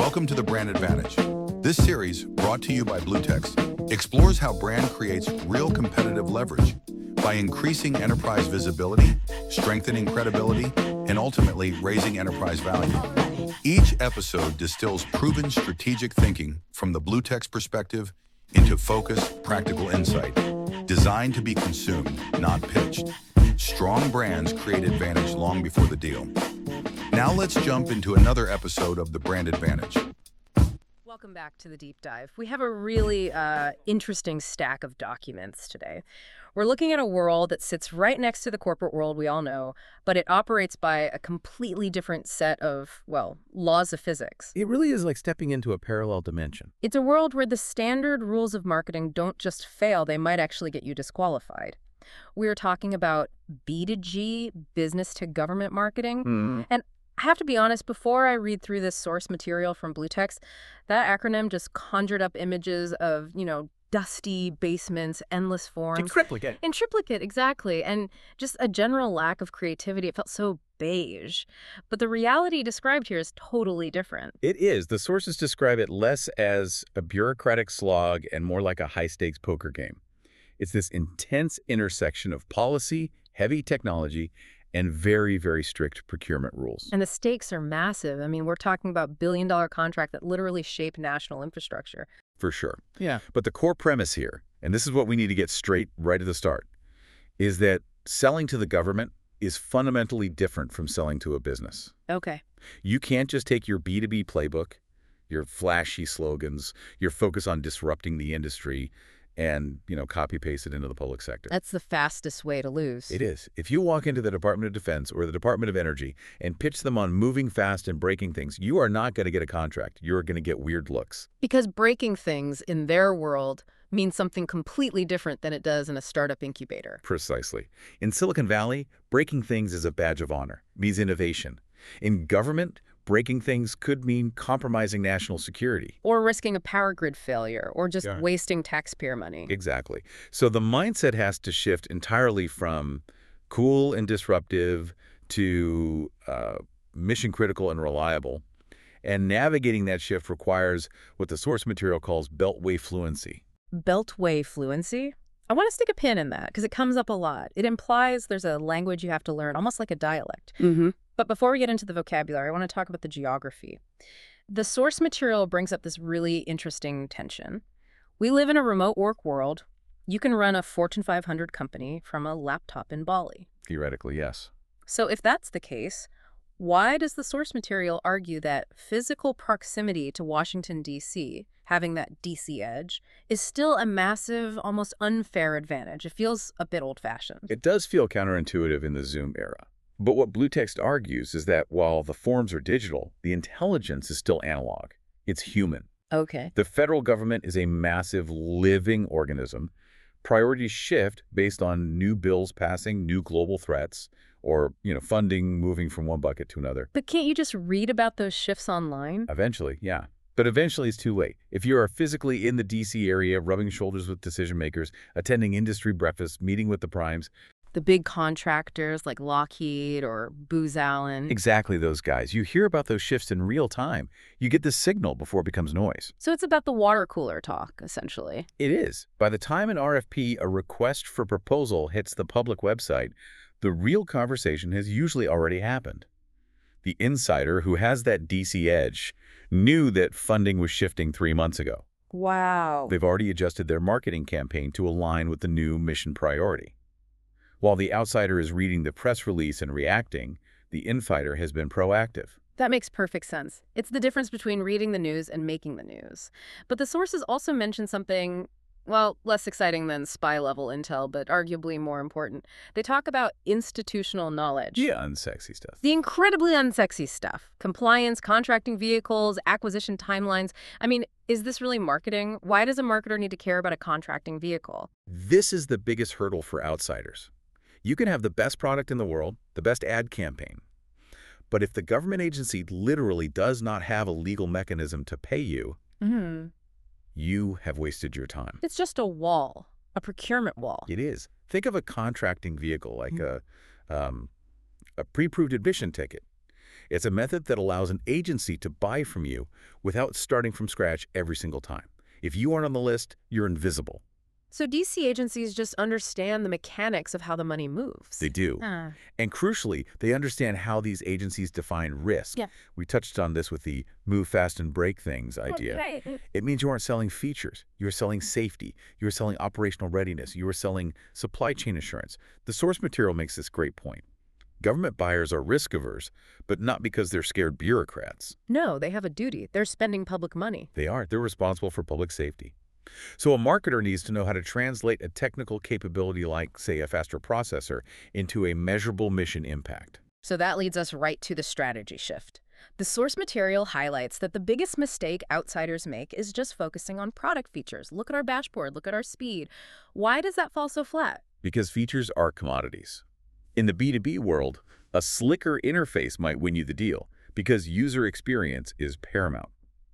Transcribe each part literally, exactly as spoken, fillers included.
Welcome to the Brand Advantage. This series, brought to you by Bluetext, explores how brand creates real competitive leverage by increasing enterprise visibility, strengthening credibility, and ultimately raising enterprise value. Each episode distills proven strategic thinking from the Bluetext perspective into focused, practical insight, designed to be consumed, not pitched. Strong brands create advantage long before the deal. Now let's jump into another episode of the Brand Advantage. Welcome back to the deep dive. We have a really uh, interesting stack of documents today. We're looking at a world that sits right next to the corporate world we all know, but it operates by a completely different set of, well, laws of physics. It really is like stepping into a parallel dimension. It's a world where the standard rules of marketing don't just fail, they might actually get you disqualified. We're talking about B to G, business to government marketing. Mm. And I have to be honest, before I read through this source material from Bluetext, that acronym just conjured up images of, you know, dusty basements, endless forms. In triplicate. In triplicate, exactly. And just a general lack of creativity. It felt so beige. But the reality described here is totally different. It is. The sources describe it less as a bureaucratic slog and more like a high-stakes poker game. It's this intense intersection of policy, heavy technology, and very, very strict procurement rules. And the stakes are massive. I mean, we're talking about billion-dollar contract that literally shape national infrastructure. For sure. Yeah. But the core premise here, and this is what we need to get straight right at the start, is that selling to the government is fundamentally different from selling to a business. Okay. You can't just take your B two B playbook, your flashy slogans, your focus on disrupting the industry, and, you know, copy-paste it into the public sector. That's the fastest way to lose. It is. If you walk into the Department of Defense or the Department of Energy and pitch them on moving fast and breaking things, you are not going to get a contract. You're going to get weird looks. Because breaking things in their world means something completely different than it does in a startup incubator. Precisely. In Silicon Valley, breaking things is a badge of honor, means innovation. In government, breaking things could mean compromising national security. Or risking a power grid failure, or just Yeah. wasting taxpayer money. Exactly. So the mindset has to shift entirely from cool and disruptive to uh, mission critical and reliable. And navigating that shift requires what the source material calls beltway fluency. Beltway fluency? I want to stick a pin in that because it comes up a lot. It implies there's a language you have to learn, almost like a dialect. Mm-hmm. But before we get into the vocabulary, I want to talk about the geography. The source material brings up this really interesting tension. We live in a remote work world. You can run a Fortune five hundred company from a laptop in Bali. Theoretically, yes. So if that's the case, why does the source material argue that physical proximity to Washington, D C, having that D C edge, is still a massive, almost unfair advantage? It feels a bit old-fashioned. It does feel counterintuitive in the Zoom era. But what Bluetext argues is that while the forms are digital, the intelligence is still analog. It's human. Okay. The federal government is a massive living organism. Priorities shift based on new bills passing, new global threats, or, you know, funding moving from one bucket to another. But can't you just read about those shifts online? Eventually, yeah. But eventually it's too late. If you are physically in the D C area, rubbing shoulders with decision makers, attending industry breakfasts, meeting with the primes, The big contractors like Lockheed or Booz Allen. exactly those guys. You hear about those shifts in real time. You get the signal before it becomes noise. So it's about the water cooler talk, essentially. It is. By the time an R F P, a request for proposal, hits the public website, the real conversation has usually already happened. The insider who has that D C edge knew that funding was shifting three months ago. Wow. They've already adjusted their marketing campaign to align with the new mission priority. While the outsider is reading the press release and reacting, the infighter has been proactive. That makes perfect sense. It's the difference between reading the news and making the news. But the sources also mention something, well, less exciting than spy-level intel, but arguably more important. They talk about institutional knowledge. Yeah, unsexy stuff. The incredibly unsexy stuff. Compliance, contracting vehicles, acquisition timelines. I mean, is this really marketing? Why does a marketer need to care about a contracting vehicle? This is the biggest hurdle for outsiders. You can have the best product in the world, the best ad campaign. But if the government agency literally does not have a legal mechanism to pay you, Mm-hmm. you have wasted your time. It's just a wall, a procurement wall. It is. Think of a contracting vehicle like a, um, a pre-approved admission ticket. It's a method that allows an agency to buy from you without starting from scratch every single time. If you aren't on the list, you're invisible. So D C agencies just understand the mechanics of how the money moves. They do. Ah. And crucially, they understand how these agencies define risk. Yeah. We touched on this with the move fast and break things idea. Okay. It means you aren't selling features. You're selling safety. You're selling operational readiness. You are selling supply chain assurance. The source material makes this great point. Government buyers are risk-averse, but not because they're scared bureaucrats. No, they have a duty. They're spending public money. They are. They're responsible for public safety. So a marketer needs to know how to translate a technical capability like, say, a faster processor into a measurable mission impact. So that leads us right to the strategy shift. The source material highlights that the biggest mistake outsiders make is just focusing on product features. Look at our dashboard. Look at our speed. Why does that fall so flat? Because features are commodities. In the B two B world, a slicker interface might win you the deal because user experience is paramount.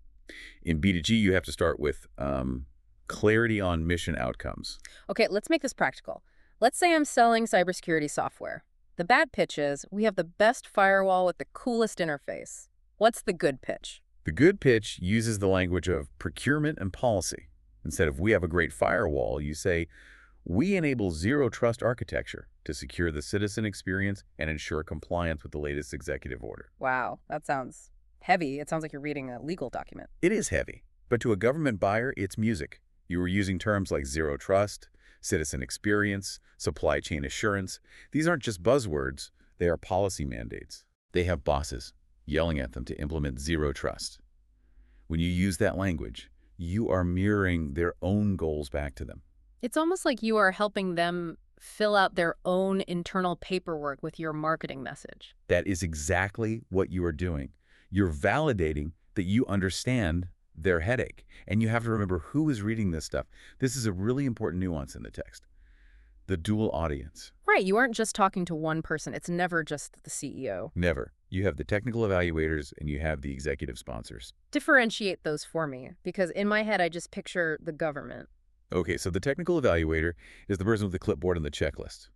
In B two G, you have to start with um, clarity on mission outcomes. Okay, let's make this practical. Let's say I'm selling cybersecurity software. The bad pitch is we have the best firewall with the coolest interface. What's the good pitch? The good pitch uses the language of procurement and policy. Instead of we have a great firewall, you say we enable zero trust architecture to secure the citizen experience and ensure compliance with the latest executive order. Wow, that sounds heavy. It sounds like you're reading a legal document. It is heavy, but to a government buyer, it's music. You were using terms like zero trust, citizen experience, supply chain assurance. These aren't just buzzwords, they are policy mandates. They have bosses yelling at them to implement zero trust. When you use that language, you are mirroring their own goals back to them. It's almost like you are helping them fill out their own internal paperwork with your marketing message. That is exactly what you are doing. You're validating that you understand their headache. And you have to remember who is reading this stuff. This is a really important nuance in the text. The dual audience. Right, you aren't just talking to one person. It's never just the C E O. Never. You have the technical evaluators and you have the executive sponsors. Differentiate those for me, because in my head I just picture the government. Okay, so the technical evaluator is the person with the clipboard and the checklist.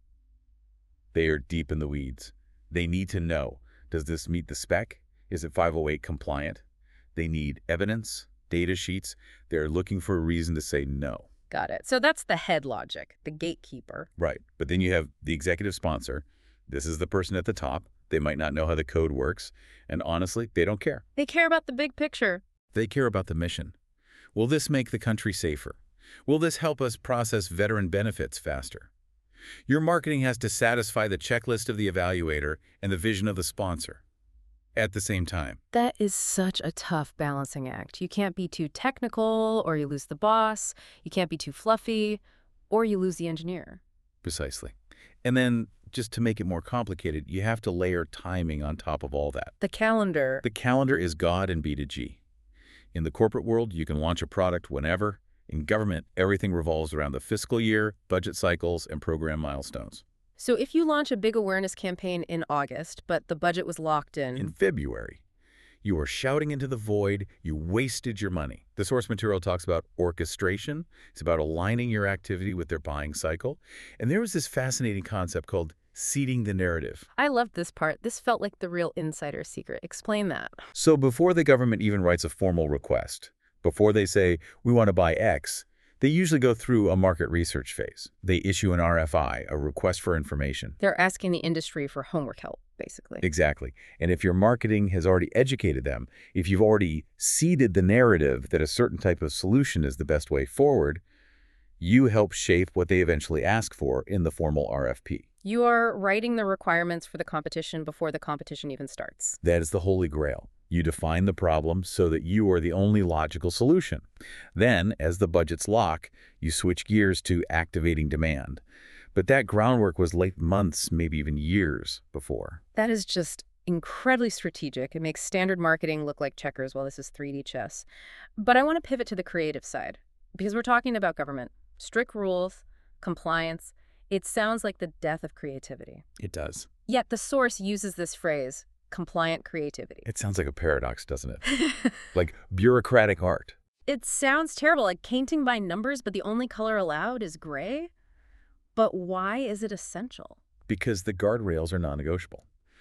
They are deep in the weeds. They need to know, does this meet the spec? Is it five oh eight compliant? They need evidence, data sheets. They're looking for a reason to say no. Got it. So that's the head logic, the gatekeeper. Right. But then you have the executive sponsor. This is the person at the top. They might not know how the code works. And honestly, they don't care. They care about the big picture. They care about the mission. Will this make the country safer? Will this help us process veteran benefits faster? Your marketing has to satisfy the checklist of the evaluator and the vision of the sponsor at the same time. That is such a tough balancing act. You can't be too technical or you lose the boss. You can't be too fluffy or you lose the engineer. Precisely. And then, just to make it more complicated, you have to layer timing on top of all that. The calendar. The calendar is God in B two G. In the corporate world, you can launch a product whenever. In government, everything revolves around the fiscal year, budget cycles, and program milestones. So if you launch a big awareness campaign in August, but the budget was locked in... In February, you are shouting into the void, you wasted your money. The source material talks about orchestration. It's about aligning your activity with their buying cycle. And there was this fascinating concept called seeding the narrative. I loved this part. This felt like the real insider secret. Explain that. So before the government even writes a formal request, before they say, we want to buy X, they usually go through a market research phase. They issue an R F I, a request for information. They're asking the industry for homework help, basically. Exactly. And if your marketing has already educated them, if you've already seeded the narrative that a certain type of solution is the best way forward, you help shape what they eventually ask for in the formal R F P. You are writing the requirements for the competition before the competition even starts. That is the holy grail. You define the problem so that you are the only logical solution. Then, as the budgets lock, you switch gears to activating demand. But that groundwork was laid months, maybe even years before. That is just incredibly strategic. It makes standard marketing look like checkers while this is three D chess. But I want to pivot to the creative side, because we're talking about government. Strict rules, compliance. It sounds like the death of creativity. It does. Yet the source uses this phrase, compliant creativity. It sounds like a paradox, doesn't it? Like bureaucratic art. It sounds terrible, like painting by numbers, but the only color allowed is gray. But why is it essential? Because the guardrails are non-negotiable.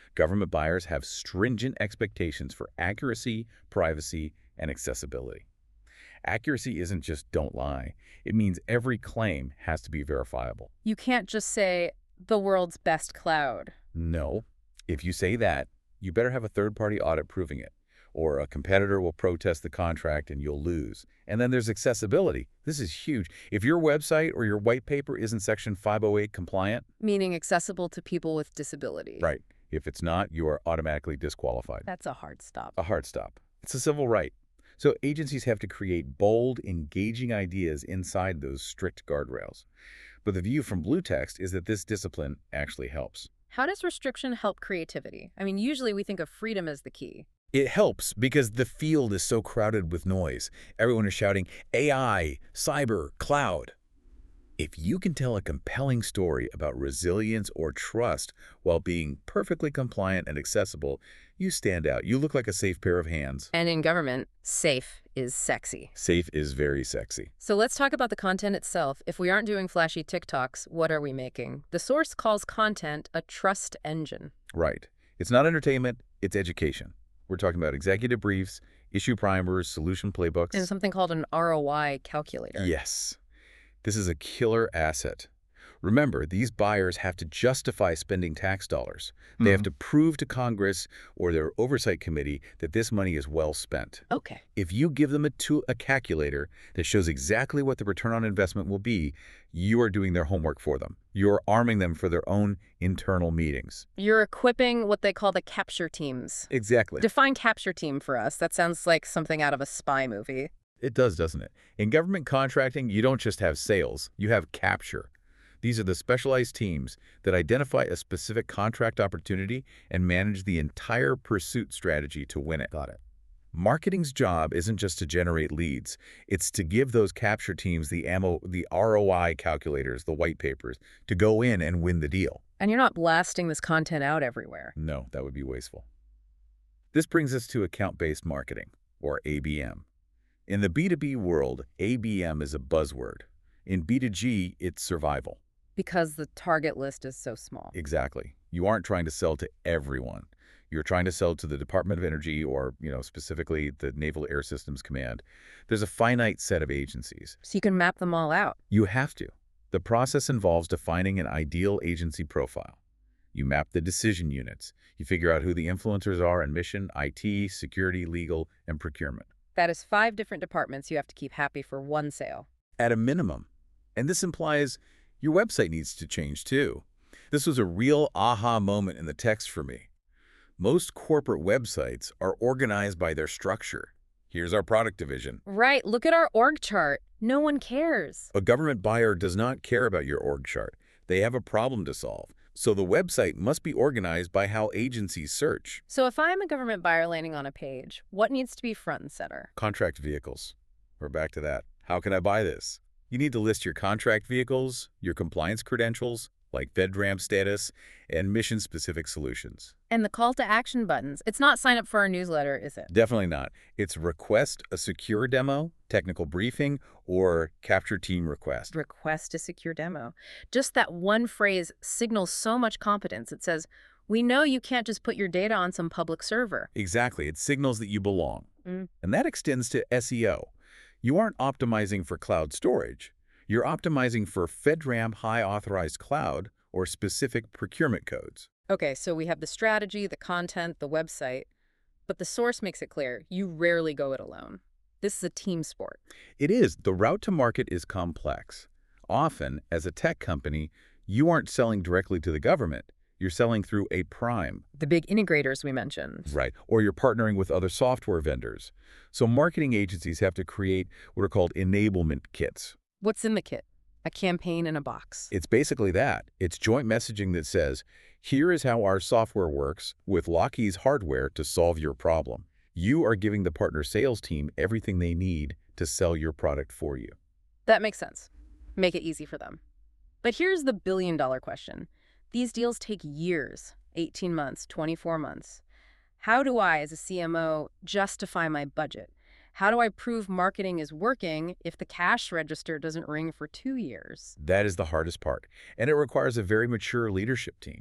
Government buyers have stringent expectations for accuracy, privacy, and accessibility. Accuracy isn't just don't lie. It means every claim has to be verifiable. You can't just say, the world's best cloud. No. If you say that, you better have a third-party audit proving it, or a competitor will protest the contract and you'll lose. And then there's accessibility. This is huge. If your website or your white paper isn't Section five oh eight compliant, Meaning accessible to people with disability. right. If it's not, you are automatically disqualified. That's a hard stop. A hard stop. It's a civil right. So agencies have to create bold, engaging ideas inside those strict guardrails. But the view from Bluetext is that this discipline actually helps. How does restriction help creativity? I mean, usually we think of freedom as the key. It helps because the field is so crowded with noise. Everyone is shouting A I, cyber, cloud. If you can tell a compelling story about resilience or trust while being perfectly compliant and accessible, you stand out. You look like a safe pair of hands. And in government, safe is sexy. Safe is very sexy. So let's talk about the content itself. If we aren't doing flashy TikToks, what are we making? The source calls content a trust engine. Right. It's not entertainment, it's education. We're talking about executive briefs, issue primers, solution playbooks. And something called an R O I calculator. Yes. This is a killer asset. Remember, these buyers have to justify spending tax dollars. They Mm-hmm. have to prove to Congress or their oversight committee that this money is well spent. Okay. If you give them a, tool, a calculator that shows exactly what the return on investment will be, you are doing their homework for them. You're arming them for their own internal meetings. You're equipping what they call the capture teams. Exactly. Define capture team for us. That sounds like something out of a spy movie. It does, doesn't it? In government contracting, you don't just have sales, you have capture. These are the specialized teams that identify a specific contract opportunity and manage the entire pursuit strategy to win it. Got it. Marketing's job isn't just to generate leads. It's to give those capture teams the ammo, the R O I calculators, the white papers, to go in and win the deal. And you're not blasting this content out everywhere. No, that would be wasteful. This brings us to account-based marketing, or A B M. In the B two B world, A B M is a buzzword. In B two G, it's survival. Because the target list is so small. Exactly. You aren't trying to sell to everyone. You're trying to sell to the Department of Energy or, you know, specifically the Naval Air Systems Command. There's a finite set of agencies. So you can map them all out. You have to. The process involves defining an ideal agency profile. You map the decision units. You figure out who the influencers are in mission, I T, security, legal, and procurement. That is five different departments you have to keep happy for one sale. At a minimum. And this implies your website needs to change too. This was a real aha moment in the text for me. Most corporate websites are organized by their structure. Here's our product division. Right. Look at our org chart. No one cares. A government buyer does not care about your org chart. They have a problem to solve. So the website must be organized by how agencies search. So if I'm a government buyer landing on a page, what needs to be front and center? Contract vehicles. We're back to that. How can I buy this? You need to list your contract vehicles, your compliance credentials, like FedRAMP status, and mission-specific solutions. And the call to action buttons. It's not sign up for our newsletter, is it? Definitely not. It's request a secure demo, technical briefing, or capture team request. Request a secure demo. Just that one phrase signals so much competence. It says, we know you can't just put your data on some public server. Exactly. It signals that you belong. Mm. And that extends to S E O. You aren't optimizing for cloud storage. You're optimizing for FedRAMP high authorized cloud or specific procurement codes. Okay, so we have the strategy, the content, the website, but the source makes it clear you rarely go it alone. This is a team sport. It is. The route to market is complex. Often, as a tech company, you aren't selling directly to the government. You're selling through a prime. The big integrators we mentioned. Right. Or you're partnering with other software vendors. So marketing agencies have to create what are called enablement kits. What's in the kit? A campaign in a box. It's basically that. It's joint messaging that says, here is how our software works with Lockheed's hardware to solve your problem. You are giving the partner sales team everything they need to sell your product for you. That makes sense. Make it easy for them. But here's the billion dollar question. These deals take years, eighteen months, twenty-four months. How do I, as a C M O, justify my budget? How do I prove marketing is working if the cash register doesn't ring for two years? That is the hardest part, and it requires a very mature leadership team.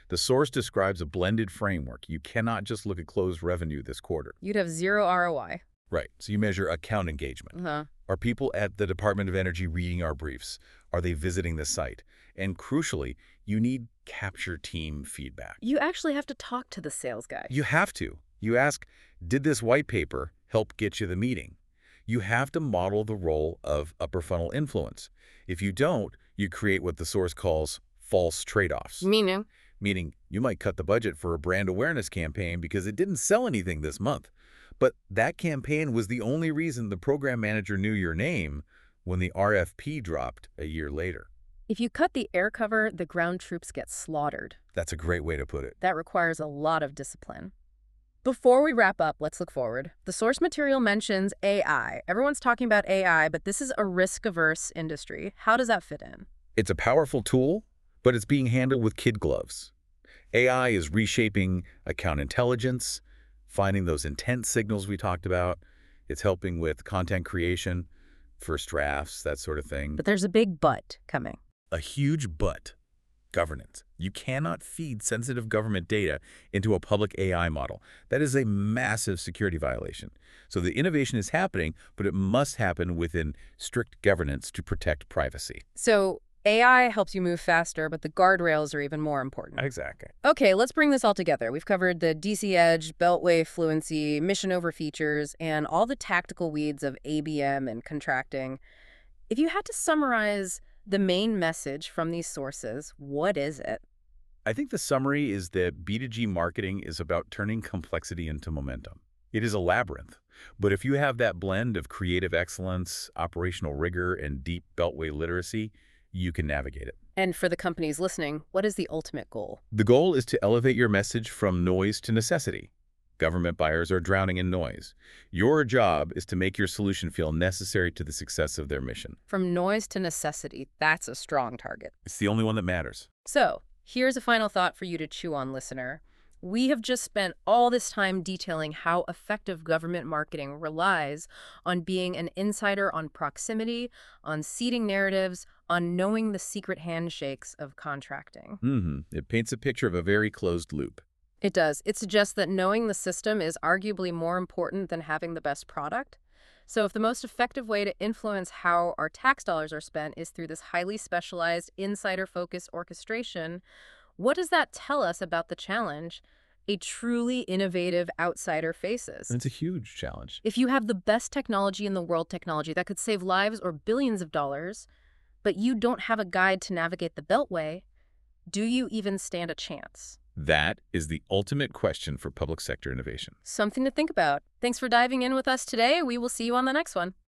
The source describes a blended framework. You cannot just look at closed revenue this quarter. You'd have zero R O I. Right. So you measure account engagement. Uh-huh. Are people at the Department of Energy reading our briefs? Are they visiting the site? And crucially, you need capture team feedback. You actually have to talk to the sales guy. You have to. You ask, did this white paper help get you the meeting? You have to model the role of upper funnel influence. If you don't, you create what the source calls false trade-offs. Meaning? Meaning you might cut the budget for a brand awareness campaign because it didn't sell anything this month. But that campaign was the only reason the program manager knew your name when the R F P dropped a year later. If you cut the air cover, the ground troops get slaughtered. That's a great way to put it. That requires a lot of discipline. Before we wrap up, let's look forward. The source material mentions A I. Everyone's talking about A I, but this is a risk-averse industry. How does that fit in? It's a powerful tool, but it's being handled with kid gloves. A I is reshaping account intelligence, finding those intent signals we talked about. It's helping with content creation, first drafts, that sort of thing. But there's a big but coming. A huge but. Governance. You cannot feed sensitive government data into a public A I model. That is a massive security violation. So the innovation is happening, but it must happen within strict governance to protect privacy. So A I helps you move faster, but the guardrails are even more important. Exactly. Okay, let's bring this all together. We've covered the D C Edge, Beltway fluency, mission over features, and all the tactical weeds of A B M and contracting. If you had to summarize the main message from these sources, what is it? I think the summary is that B two G marketing is about turning complexity into momentum. It is a labyrinth, but if you have that blend of creative excellence, operational rigor, and deep Beltway literacy, you can navigate it. And for the companies listening, what is the ultimate goal? The goal is to elevate your message from noise to necessity. Government buyers are drowning in noise. Your job is to make your solution feel necessary to the success of their mission. From noise to necessity, that's a strong target. It's the only one that matters. So, here's a final thought for you to chew on, listener. We have just spent all this time detailing how effective government marketing relies on being an insider on proximity, on seeding narratives, on knowing the secret handshakes of contracting. Mm-hmm. It paints a picture of a very closed loop. It does. It suggests that knowing the system is arguably more important than having the best product. So if the most effective way to influence how our tax dollars are spent is through this highly specialized insider-focused orchestration, what does that tell us about the challenge a truly innovative outsider faces? It's a huge challenge. If you have the best technology in the world, technology that could save lives or billions of dollars, but you don't have a guide to navigate the Beltway, do you even stand a chance? That is the ultimate question for public sector innovation. Something to think about. Thanks for diving in with us today. We will see you on the next one.